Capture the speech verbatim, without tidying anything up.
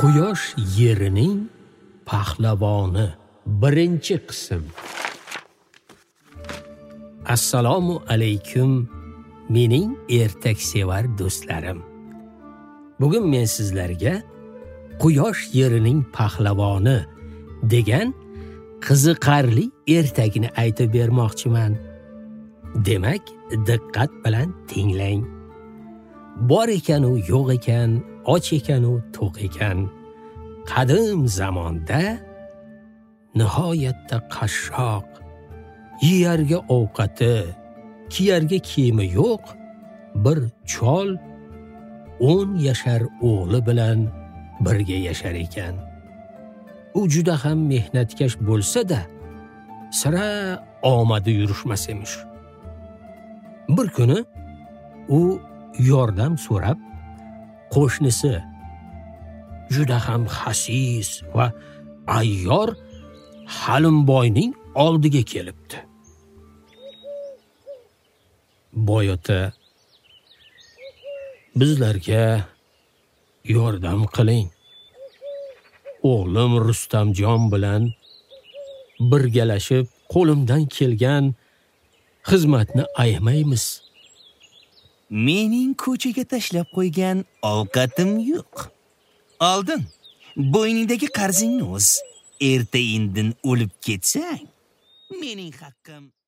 Quyosh yerining pahlavoni birinchi qism. Assalomu alaykum mening ertaksevar do'stlarim. Bugun men sizlarga Quyosh yerining pahlavoni degan qiziqarli ertakni aytib bermoqchiman. Demak, diqqat bilan tinglang. Bor ekan u yo'q ekan, och ekan u to'q ekan. Qadim zamonda nihoyatda qashshoq, yeyarga ovqati, kiyarga kiyimi yo'q bir chol o'n yashar o'g'li bilan birga yashar ekan. U juda ham mehnatkash bo'lsa-da, sira omadi yurishmas emish. Bir kuni u yordam so'rab qo'shnisi juda ham xasis va ayyor Halimboyning oldiga kelibdi. Boy ota, bizlarga yordam qiling. O'g'lim Rustamjon bilan birgalashib qo'limdan kelgan xizmatni ayamaymiz. Mening ko'chaga tashlab qo'ygan ovqatim yo'q. Oldin bo'yningdagi qarzingni o'z. Erta-indin o'lib ketsang, mening haqqim